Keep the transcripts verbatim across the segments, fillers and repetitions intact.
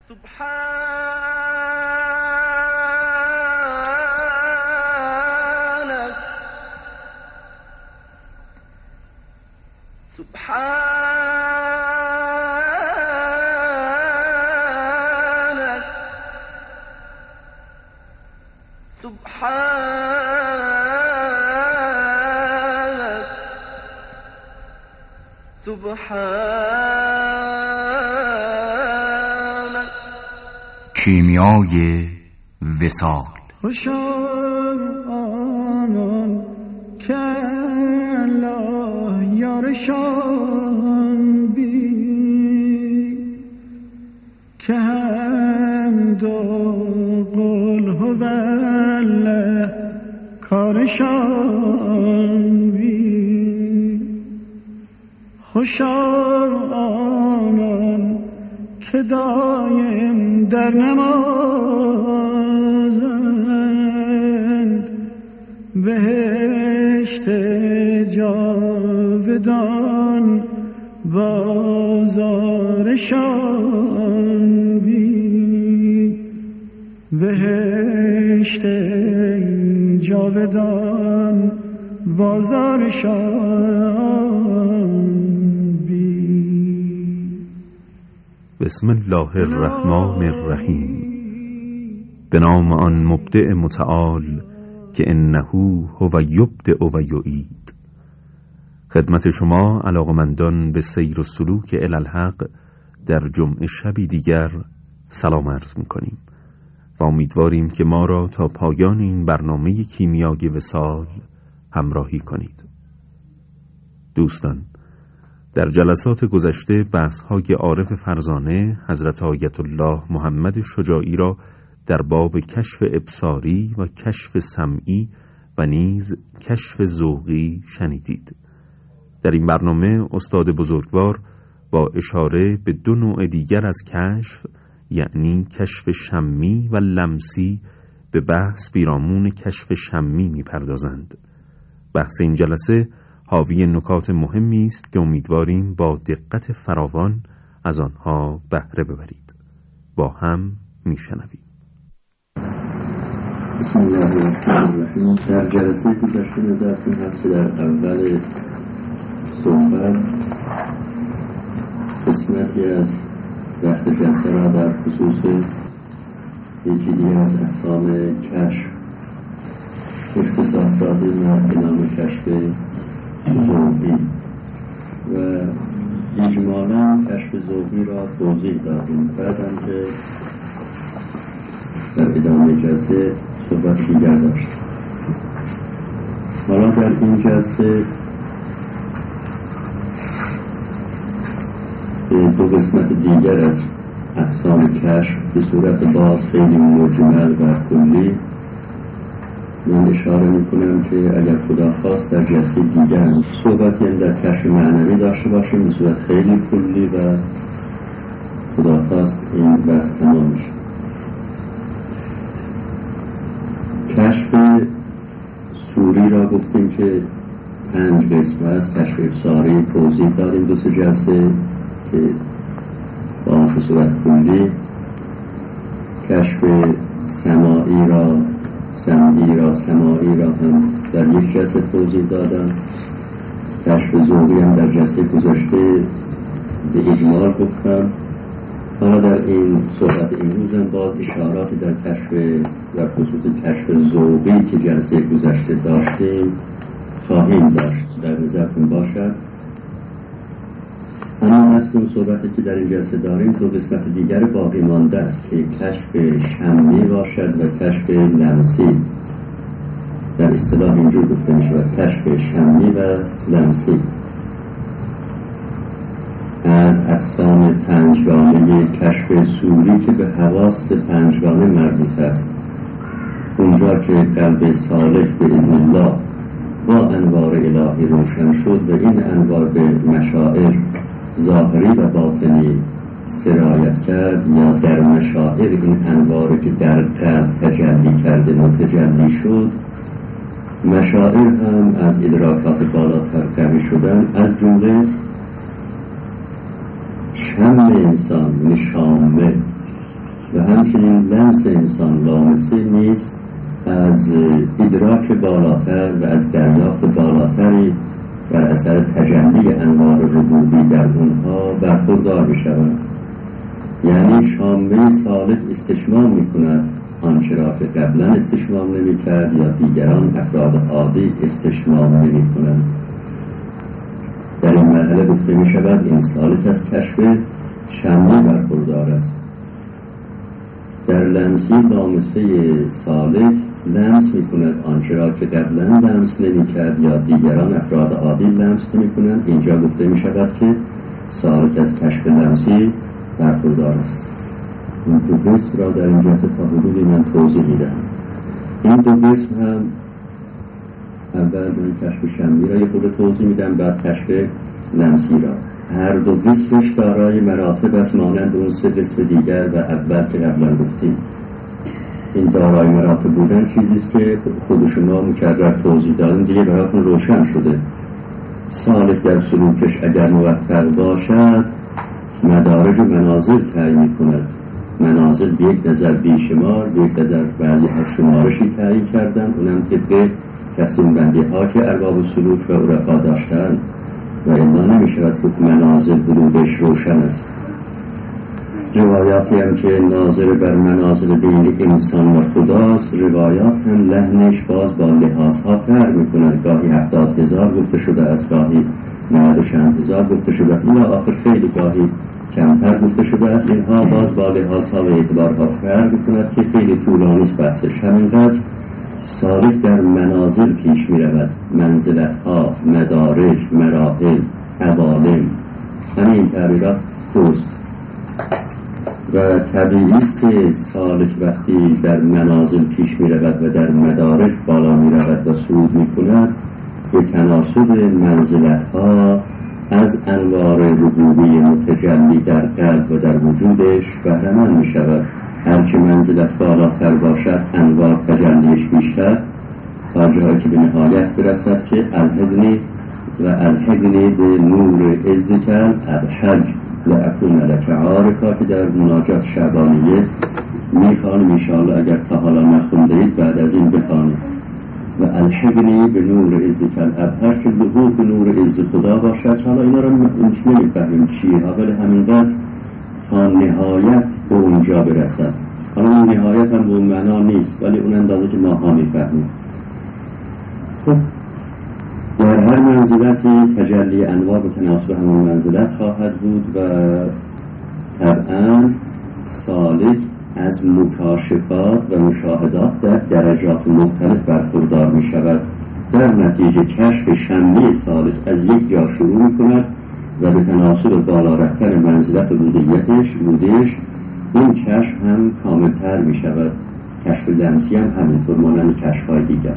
کیمیای وصال. خوشان آنان که الله یارشان بی که حمد و قل هو الله کارشان بی. خوشان آنان که دایم در نمازند بهشت جاودان بازارشان بی. بهشت جاودان بازارشان. بسم الله الرحمن الرحیم. به نام آن مبدع متعال که انه هو یبدع و یعید. خدمت شما علاقمندان به سیر و سلوک الی الحق در جمعه شبی دیگر سلام عرض می‌کنیم و امیدواریم که ما را تا پایان این برنامه کیمیای وصال همراهی کنید. دوستان، در جلسات گذشته بحث‌های عارف فرزانه حضرت آیت الله محمد شجاعی را در باب کشف ابصاری و کشف سمعی و نیز کشف ذوقی شنیدید. در این برنامه استاد بزرگوار با اشاره به دو نوع دیگر از کشف، یعنی کشف شمی و لمسی، به بحث پیرامون کشف شمی می‌پردازند. بحث این جلسه حاوی نکات مهمی است که امیدواریم با دقت فراوان از آنها بهره ببرید. با هم میشنویم. بسم الله الرحمن الرحیم. در جلسه گذشته نظرتون هست که در اول صحبت قسمتی از وقت جلسه را در خصوص یکی دیگر از اقسام کشف اختصاص دادیم به نام کشف ذوقی و اجمالا کشف ذوقی را توضیح دادیم. بعدم که در ادامه جلسه صحبت دیگر داشت. حالا در این جلسه دو قسمت دیگر از اقسام کشف به صورت باز خیلی مجمل و کلی من اشاره میکنم که اگر خدا خواست در جلسه دیگر صحبتی هم در کشف معنوی داشته باشیم به صورت خیلی کلی و خدا خواست این بحث تمام میشه. کشف سوری را گفتیم که پنج قسم است. کشف ابصاری توضیح داریم دو سه جلسه که با به صورت کلی. کشف سماعی را سمعی را سماعی را هم در یک جلسه توضیح دادم. کشف ذوقی هم در جلسه گذشته به اجمال گفتم. حالا در این صحبت امروز هم باز اشاراتی در کشف و خصوص کشف ذوقی که جلسه گذشته داشتیم خواهیم داشت، در نظرتون باشد. اما اصل صحبتی که در این جلسه داریم دو قسمت دیگر باقی مانده است که کشف شمی باشد و کشف لمسی. در اصطلاح اینجور گفته می شود کشف شمی و لمسی. از اقسام پنجگانه کشف سوری که به حواس پنجگانه مربوط است، اونجا که قلب صالح به اذن الله با انوار الهی روشن شد و این انوار به مشاعر ظاهری و باطنی سرایت کرد یا در مشاعر این انواری که در قلب تجلی کرده متجلی شد، مشاعر هم از ادراکات بالاتر قوی شدن، از جمله شم انسان یعنی شامه و همچنین لمس انسان لامسه نیز از ادراک بالاتر و از دریافت بالاتری بر اثر تجلی انوار ربوبی در اونها برخوردار بشود. یعنی شامه سالک استشمام می کند آنچه را که قبلا استشمام نمی کرد یا دیگران افراد عادی استشمام نمی کنند. در این مرحله گفته می شود این سالک از کشف شامه برخوردار است. در لمسی لامسه سالک لمس می کند آنچه را که قبلا لمس نمی کرد یا دیگران افراد عادی لمس نمی کنند. اینجا گفته می شود که سالک از کشف لمسی برخوردار است. این دو قسم را در این جهت تا حدودی من توضیح میدم. این دو قسم هم اول من کشف شمی را یه خود توضیح میدم، بعد کشف لمسی را. هر دو قسمش دارای مراتب است مانند اون سه قسم دیگر و اول که قبلا گفتیم. این دارای مراتب بودن چیزیست که خودشون مکرر توضیح دادن دیگه براتون روشن شده. سالک در سلوکش اگر موفق باشد مدارج و منازل تعیین می‌کند. منازل به یک نظر بیشمار، به یک نظر بعضی ها شمارشی تعیین کردن، اونم طبق تقسیم بندی ها که ارباب سلوک و عرفا داشتن و الا نمی‌شود گفت منازل بلودش روشن است. روایاتی هم که ناظر بر منازل بین انسان و خداست، روایات هم لحنش باز با لحاظها فرق می‌کند. گاهی هفتاد هزار گفته شده است، گاهی نود و چند هزار گفته شده است، این آخر خیلی گاهی کمتر گفته شده است. اینها باز با لحاظها و اعتبارها فرق می‌کند که خیلی طولانی است بحثش. همینقدر سالک در منازل پیش می‌رود، منزلت‌ها، مدارج، مراحل، عوالم، همین تعبیرات درست و طبیعی است که سالک وقتی در منازل پیش می‌رود و در مدارج بالا می‌رود و صعود می‌کند به تناسب منزلت‌ها از انوار ربوبی متجلی در قلب و در وجودش بهره‌مند می‌شود. هرچه منزلت بالاتر باشد انوار تجلیش بیشتر تا جایی که به نهایت برسد که الحقنی و الحقنی به نور عزکل ابحج لأکون لک عارفا که در مناجات شعبانیه میخوانیم انشاءالله. اگر تا حالا نخونده اید بعد از این بخوانید. و الحقنی به نور عزکل ابحج که لحوق به نور عز خدا باشد. حالا اینا رو نمیفهمیم چیه ها، ولی همینقدر تا نهایت به اونجا برسد. حالا اون نهایت هم به اون معنا نیست ولی اون اندازه که ما ها میفهمیم. خب در هر منزلتی تجلی انوار به تناسب همون منزلت خواهد بود و طبعا سالک از مکاشفات و مشاهدات در درجات مختلف برخوردار می شود. در نتیجه کشف شملی سالک از یک جا شروع می کند و به تناسب بالا رفتن منزلت بودیتش بودش این کشف هم کاملتر می شود. کشف لمسی هم همینطور مانند کشف‌های دیگر.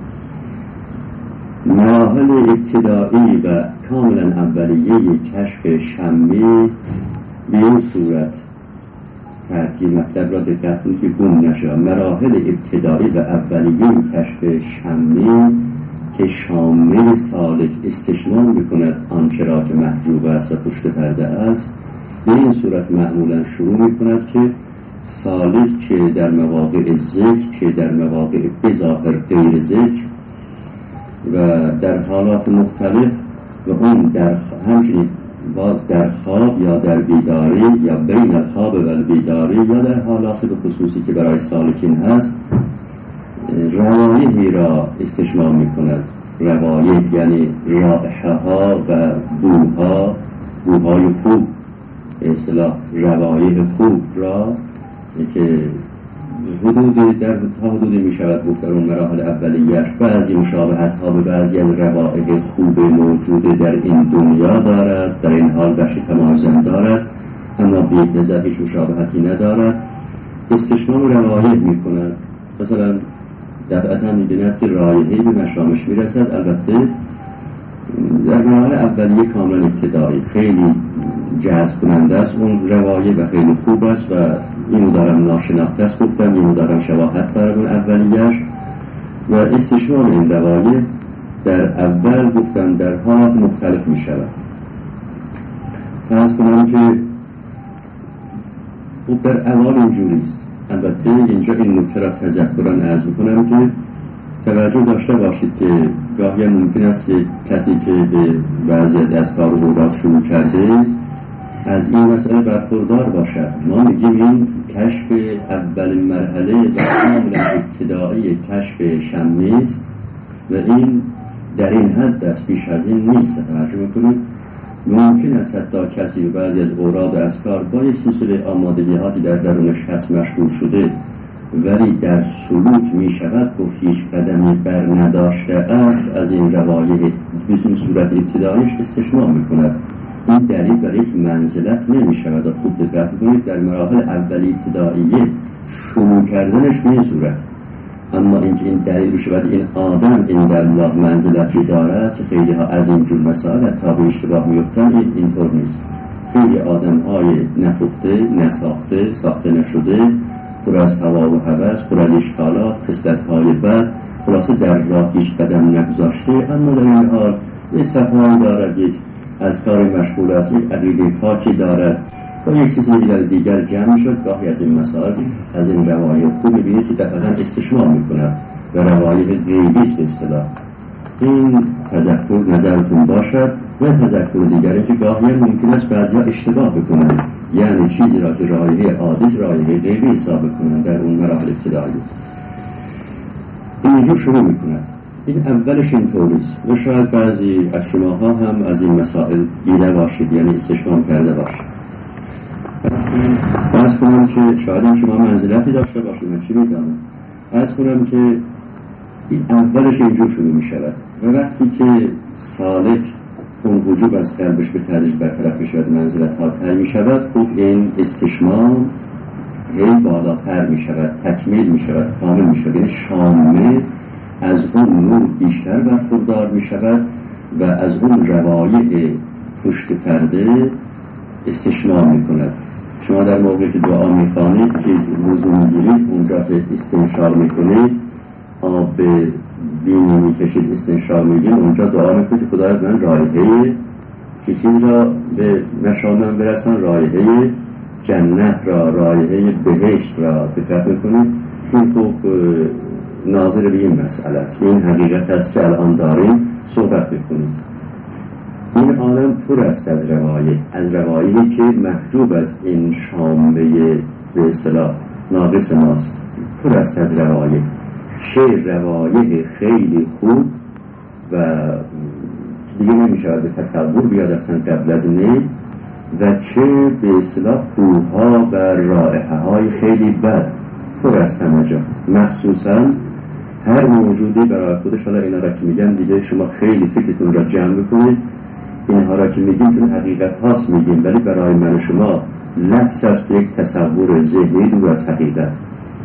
مراحل ابتدایی و کاملا اولیه کشف شمی به این صورت ترتیب مطلب را دقت کنید که گم نشه. مراحل ابتدایی و اولیه کشف شمی که شامل سالک استشمام میکند آنچه را که محجوب است و پشت پرده است، به این صورت معمولا شروع میکند که سالک که در مواقع ذکر که در مواقع بظاهر غیر ذکر و در حالات مختلف و اون در همچنین باز در خواب یا در بیداری یا بین الخواب و بیداری یا در حالات به خصوصی که برای سالکین هست روایحی را استشمام می کند. روایح یعنی رائحه ها و بوها بوهای خوب، اصطلاح روایح خوب را که حدود در تا حدودی می شود بود در اون مراحل اولیه‌اش بعضی مشابهت ها به بعضی از روائح خوب موجود در این دنیا دارد، در این حال بخش تمایزم دارد اما به یک نظر هیچ مشابهتی ندارد. استشمام روایح می کند. مثلا دفعتا می بیند که رایحه‌ای به مشامش می رسد. البته در مراحل اولیه کاملا ابتدایی خیلی جذب کننده است اون روایه و خیلی خوب است و اینو دارم ناشناخته است گفتم، اینو دارم شباهت دارم اون اولیه‌اش و استشمام این روایه در اول گفتم در حالات مختلف می شود. فرض کنم که و در اول اینجوریست. البته اینجا این نکته را تذکران عرض میکنم که توجه داشته باشید که گاهی ممکن است کسی که به بعضی از اذکار و اوراد شروع کرده از این مسئله برخوردار باشد. ما میگیم این کشف اول مرحله و کاملا ابتدایی کشف شمی است و این در این حد است، بیش از این نیست. توجه میکنید ممکن است حتی کسی بعضی از اوراد و اذکار با یک سلسله آمادگی‌هایی در درونش هست مشغول شده، ولی در سلوک می شود که هیچ قدمی بر نداشته است از این روایح بسیار صورت ابتدایش استشمام می کند. این دلیل برای یک منزلت نمی شود. خوب دقت کنید در مراحل اولی ابتداییه شروع کردنش به این صورت، اما اینکه این دلیل بشود این آدم این در الله منزلتی دارد که خیلی ها از این جور مسائل تا به اشتباه میفتن، این اینطور نیست. خیلی آدم های نپخته، نساخته، ساخته نشده، پر از هوا و هوس، پر از اشکالات، خصلت‌های بد، خلاصه در راه هیچ قدم نگذاشته، اما در این حال یک صفایی دارد، یک اذکار مشغول است، یک عقیده پاکی دارد و یک چیز دیگر جمع شد. گاهی از این مسائل از این روایح خوب ببینید که دقیقاً استشمام می‌کند و روایح غیبی است به اصطلاح. این تذکر نظرتون باشد. و تذکر دیگری که گاهی ممکن است بعضی‌ها اشتباه بکنند، یعنی چیزی را که رایحه عادی رایحه غیبی حساب کنند در اون مراحل ابتدایی اینجور شروع می‌کند. این اولش اینطوریست و شاید بعضی از شماها هم از این مسائل دیده باشید، یعنی استشمام کرده باشید. فرض کنم که شاید شما منزلتی داشته باشید، من چی می‌دانم، فرض کنم که این اولش اینجور شروع می‌شود و وقتی که سالک اون وجوب از قلبش به تدریج برطرف می‌شود، منزلت ها تر می‌شود، خب این استشمام هی بالاتر می‌شود، تکمیل می‌شود، کامل می‌شود، یعنی شامل از اون نور بیشتر برخوردار می‌شود و از اون روایح پشت پرده استشمام می‌کند. شما در موقعی که دعا می‌خوانید که وضو می‌گیرید، اونجا که استنشاق می‌کنید، آب به بینی می‌کشید، استنشاق می‌گیرید، اونجا دعا می‌کنید خدای من رایحه که چیز را به نشانم برسان، رایحه جنت را، رایحه بهشت را دقت می‌کنید. این خوب ناظر به این مسئله است، این حقیقت است که الان داریم صحبت می‌کنیم. این عالم پر است از روایح، از روایحی که محجوب از این شامه به اصطلاح ناقص ماست، پر است از روایح. چه روایح خیلی خوب و دیگه نمی‌شود به تصور بیاد اصلا قبل از نه، و چه به اصطلاح کوها و رائحه های خیلی بد پر است همه جا. مخصوصا هر موجودی برای خودش، حالا اینا را که میگم دیگه شما خیلی فکرتون را جمع بکنید، اینها را که میگیم چون حقیقت هاست میگیم، ولی برای من شما لفظ است یک تصور ذهنی دور از حقیقت.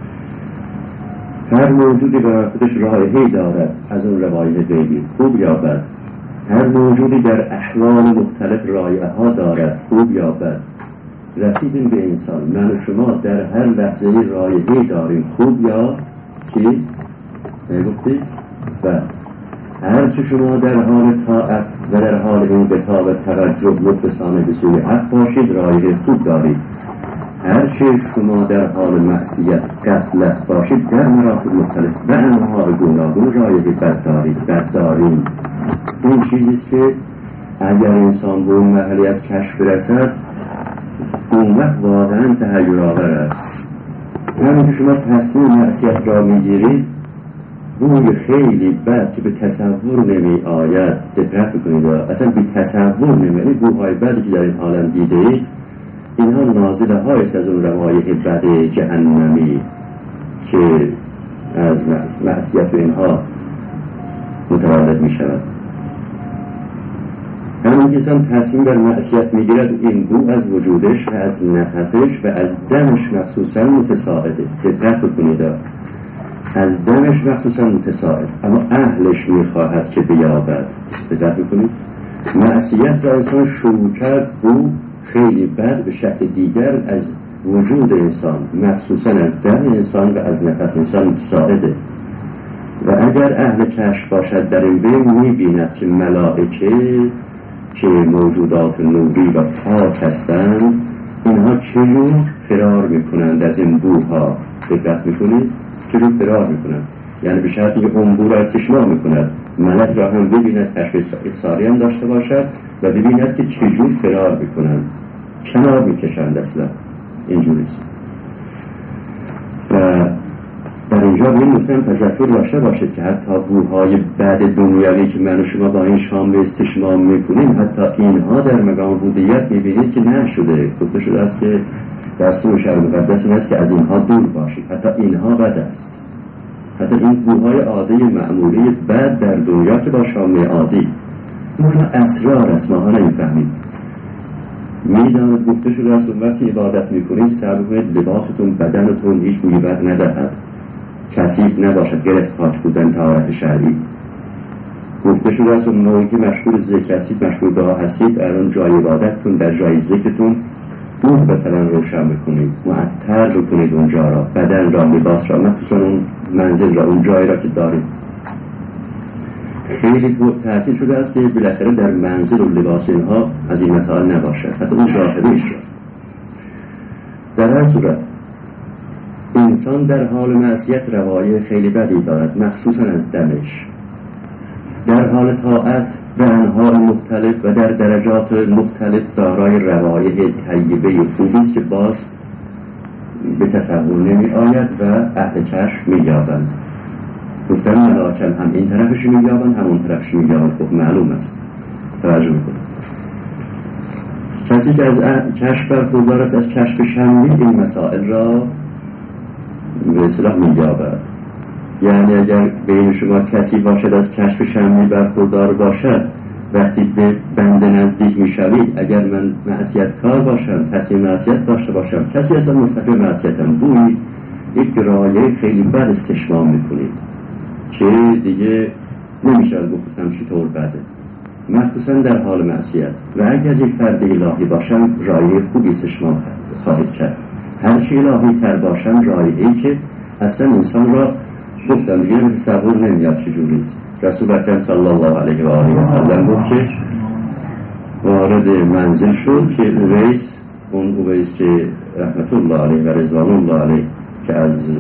هر موجودی برای خودش رایحه‌ای دارد از اون روایح غیبی، خوب یا بد. هر موجودی در احوال مختلف رایحه ها دارد، خوب یا بد. رسیدیم به انسان، من و شما در هر لحظه رایحه‌ای داریم، خوب یا چی؟ نگفتید؟ و هر چه شما در حال طاعت و در حال انقطاع و توجه مخلصانه به سوی حق باشید، رایحه خوب دارید. هر چه شما در حال معصیت غفلت باشید، در مراتب مختلف و انواع گوناگون رایحه بد دارید، بد داریم. این چیزیست که اگر انسان به اون مرحله از کشف برسد، اون وقت واقعا تحیرآور است. همین که شما تصمیم معصیت را میگیرید، روی خیلی بد که به تصور نمی آید دقت بکنید، اصلا به تصور نمی آید، بوهای بدی که در این عالم دیده اید، اینها نازله هایست از اون روایح بد جهنمی که از معصیت اینها متولد می شود. همین کسان تصمیم بر معصیت می گیرد، این بو از وجودش و از نفسش و از دمش مخصوصا متساعده. دقت بکنید، از دمش مخصوصا متساعد، اما اهلش می خواهد که بیابد. دقت بکنید، معصیت را انسان شروع کرد، بو خیلی بد به شکل دیگر از وجود انسان، مخصوصا از دم انسان و از نفس انسان متساعده. و اگر اهل کشف باشد در این بین می بیند که ملائکه که موجودات نوری و پاک هستند اینها چجور فرار میکنند از این بوها؟ دقت میکنید چجور فرار میکنند؟ یعنی به شرطی که اون بو را استشمام میکند، ملک را هم ببیند، تشخیص احصاری هم داشته باشد و ببیند که چجور فرار میکنند، کنار میکشند. اصلا اینجوریست. و در اینجا به این نکته هم تذکر داشته باشید که حتی بوهای بعد دنیایی که من و شما با این شام به استشمام میکنیم، حتی اینها در مقام بودیت میبینید که نشده. گفته شده است که در سور شرع مقدس این است که از اینها دور باشید، حتی اینها بد است. حتی این بوهای عادی معمولی بعد در دنیا که با شام عادی اونها اسرار است، ما ها نمیفهمید. میداند گفته شده است وقتی عبادت میکنید سعی کنید لباستون بدنتون هیچ بوی بد ندهد، کثیف نباشد غیر از پاک بودن طهارت شرعی. گفته شده است اون موقعی که مشغول ذکر هستید، مشغول دعا هستید، در اون جای عبادتتون، در جای ذکرتون اون مثلا روشن بکنید، معطر بکنید اونجا را، بدن را، لباس را، مخصوصا اون منزل را، اون جایی را که دارید. خیلی تأکید شده است که بالاخره در منزل و لباس اینها از این مسائل نباشد، حتی اون ظاهریش را. در هر صورت انسان در حال معصیت روایه خیلی بدی دارد، مخصوصا از دمش. در حال طاعت به انواع مختلف و در درجات مختلف دارای روایه طیبه خوبی است که باز به تصور نمی آید و اهل کشف می یابند. گفتن ملاکم هم این طرفش می یابند هم اون طرفش می یابند. خب معلوم است، توجه می کنید. کسی که از کشف برخوردار است، از کشف شموی این مسائل را به اصطلاح می یابد. یعنی اگر بین شما کسی باشد از کشف شمعی برخوردار باشد، وقتی به بنده نزدیک می شوید، اگر من معصیت کار باشم، تصمیم معصیت داشته باشم، کسی اصلا مرتکب معصیتم، بوی یک رایه خیلی بد استشمام می کنید که دیگه نمیشد گفتم چطور بده، مخصوصا در حال معصیت. و اگر یک فرد الهی باشم رایه خوبی استشمام خواهید کرد. هرچی الهی تر باشم رایه‌ای که اصلا انسان را گفتم دیگه به تصور نمیاد چجوریست. رسول اکرم صلی الله علیه و آله و سلم گفت که وارد منزل شد که اویس، اون اویس که رحمت الله علیه و رضوان الله علیه که از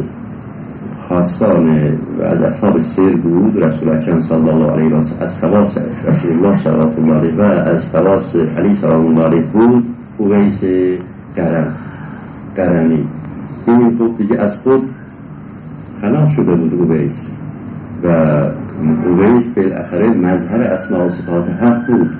خاصان و از اصحاب سیر بود، رسول اکرم صلی الله علیه و سلم از خواص رسول الله صلی الله علیه و از خواص علی صلی الله علیه بود، اویس قرن قرنی. این خود دیگه از خود خلاص شده بود اویس و اویس بالاخره مظهر اسماء و صفات حق بود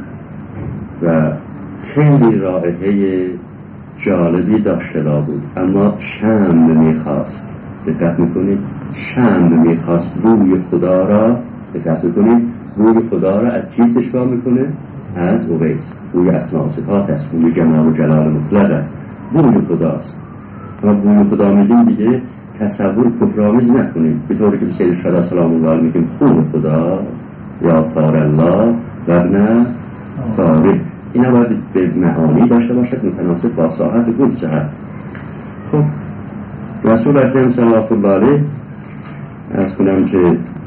و خیلی رائحه جالبی داشته بود، اما شم میخواست. دقت میکنید؟ شم میخواست روی خدا را، دقت میکنید؟ روی خدا را از کی استشمام میکنه؟ از اویس. روی اسماء و صفات است، روی جمال و جلال مطلق است، روی خداست. و روی خدا میگیم دیگه تصور کفرآمیز نکنید، به طوری که به سید شهدا سلام الله علیه میگیم خون خدا یا ثار الله و ابن ثاره. اینا باید به معانی داشته باشد متناسب با ساحت گل صحت. خب رسول اکرم صلی الله علیه از کنم که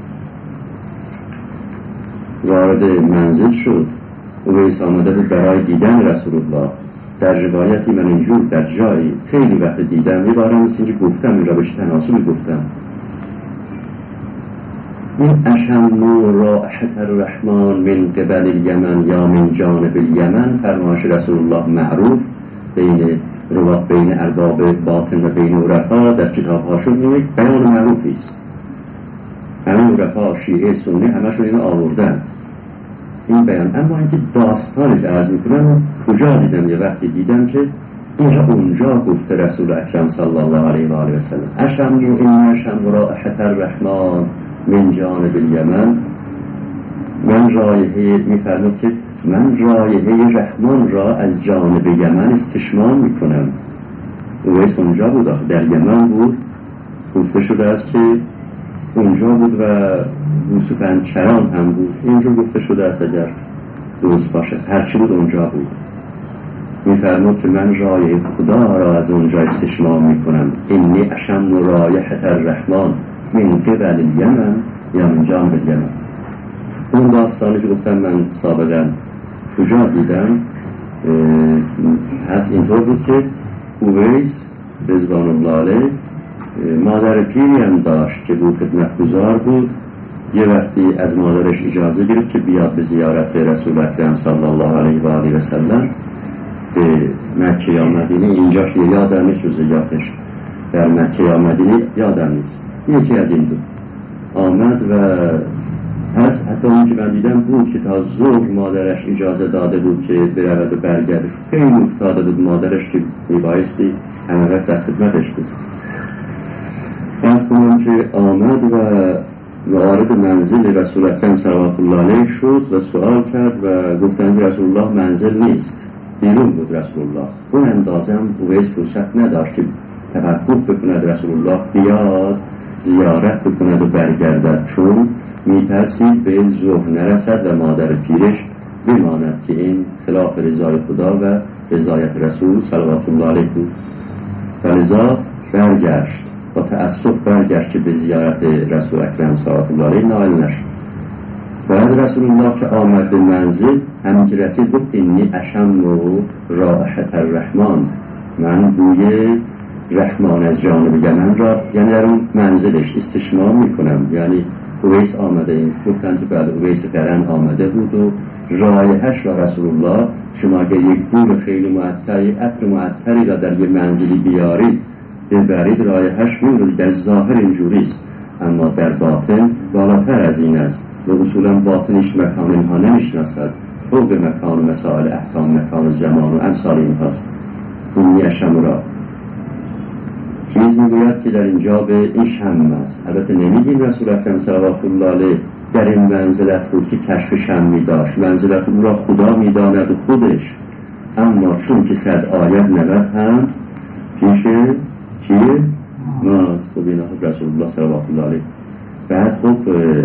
وارد منزل شد، اویس آمده بود برای دیدن رسول الله. در روایتی من اینجور در جایی خیلی وقت دیدم، یه بارم مثل اینکه گفتم این را بهش تناسبی گفتم، این اشم رائحة الرحمن من قبل الیمن یا من جانب الیمن، فرمایش رسول الله معروف بین روات بین ارباب باطن و بین عرفا در کتاب ها شد، یک بیان معروفی است. همه عرفا شیعه سنی همشون اینو آوردن این بیان. اما اینکه داستانش عرض میکنم کجا دیدم، یه وقتی دیدم که اینجا اونجا گفته رسول اکرم صلی الله علیه و آله و سلم اشم این اشم رائحة الرحمن من جانب الیمن، من رایحه میفرمود که من رایحه رحمان را از جانب یمن استشمام میکنم. اویس اونجا بود، در یمن بود، گفته شده است که اونجا بود و یوسفن چران هم بود، اینجا گفته شده است اگر درست باشه، هرچی بود اونجا بود. میفرمود که من رایحه خدا را از اونجا استشمام میکنم. اینی اشم رایحة الرحمن من قبل الیمن یا من جانب الیمن. اون داستانی که گفتم من سابقا کجا دیدم از اینطور بود که اویس رضوان الله علیه مادر پیری هم داشت که بود خدمتگزار بود. یه وقتی از مادرش اجازه گرفت که بیاد به زیارت رسول اکرم صلی الله علیه و آله و سلم به مکه یا مدینه. اینجاش یادم نیست جزئیاتش، در مکه یا مدینه یادم نیست، یکی از این دو آمد و از حتی اون که من دیدم بود که تا ظهر مادرش اجازه داده بود که برود و برگرد. خیلی افتاده بود مادرش که میبایستی همه وقت در خدمتش بود. از کنم که آمد و وارد منزل رسول اکرم صلوات الله علیه شد و سوال کرد و گفتند رسول الله منزل نیست، بیرون بود رسول الله. اون اندازه هم اویس فرصت نداشت که توقف بکند رسول الله بیاد زیارت بکند و برگردد، چون میترسید به ظهر نرسد و مادر پیرش بماند که این خلاف رضای خدا و رضایت رسول صلوات الله علیه بود. فلذا برگشت، با تأسف برگشت که به زیارت رسول اکرم صلوات الله علیه نائل نشد. بعد رسول الله که آمد به منزل، همین که رسید گفت اینی اشم و رائحة الرحمن، من بوی رحمان از جانب یمن را، یعنی در اون منزلش استشمام میکنم. یعنی اویس آمده، این گفتن که بعد اویس قرن آمده بود و رایحش را رسول الله، شما اگر یک بوی خیلی معطری، عطر معطری را در یک منزلی بیارید ببرید، رایحش می‌برید. در ظاهر اینجوریست، اما در باطن بالاتر از این است و اصولا باطنش مکان اینها نمیشناسد، فوق مکان مسائل احکام مکان زمان و امثال این هاست. اون شم را چیز میگوید که در اینجا به این شم است. البته نمیگیم رسول اکرم صلوات الله علیه در این منزلت بود که کشف شمی داشت، منزلت او را خدا میداند و خودش، اما چون که صد آیت نود هم پیش چیه؟ ماست. خب اینا رسول الله صلوات الله علیه. بعد خب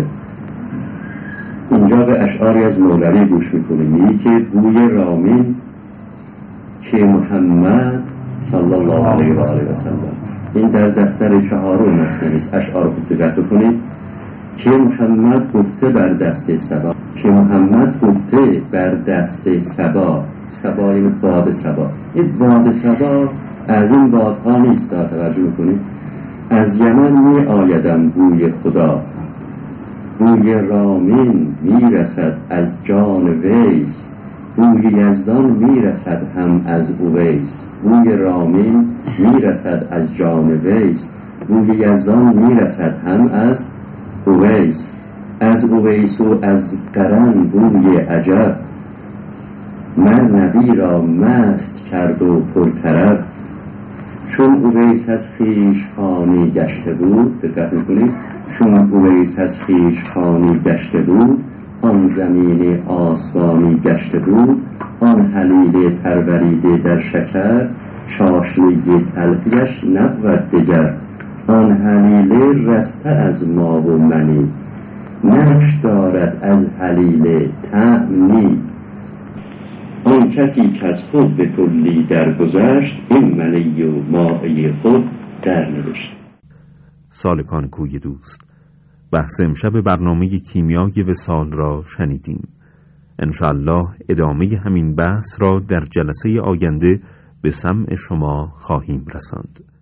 اینجا به اشعاری از مولوی گوش میکنیم، میگه که بوی رامین که محمد صلی الله علیه و آله و سلم، این در دفتر چهارم است، اشعار رو دقت بکنید که محمد گفته بر دست سبا، که محمد گفته بر دست سبا. سبا این باد سبا، این باد سبا از این بادها نیست، توجه میکنید. از یمن می آیدم بوی خدا، بوی رامین میرسد از جان ویس، بوی یزدان میرسد هم از اویس. بوی رامین میرسد از جان ویس، بوی یزدان میرسد هم از اویس. از اویس و از قرن بوی عجب، من نبی را مست کرد و پرطرب. چون اویس از خویش خانی گشته بود، دقت میکنید، چون اویس از خویش خانی گشته بود، آن زمین آسمانی گشته بود، آن حلیل پروریده در شکر، چاشنی تلخیش نبود دگر. آن حلیل رسته از ما و منی، نقش دارد از حلیل طعم. آن کسی که از خود به کلی درگذشت، این منی و مایی خود در نوشت. سالکان کوی دوست، بحث امشب برنامه کیمیای وصال را شنیدیم. انشاءالله ادامه همین بحث را در جلسه آینده به سمع شما خواهیم رساند.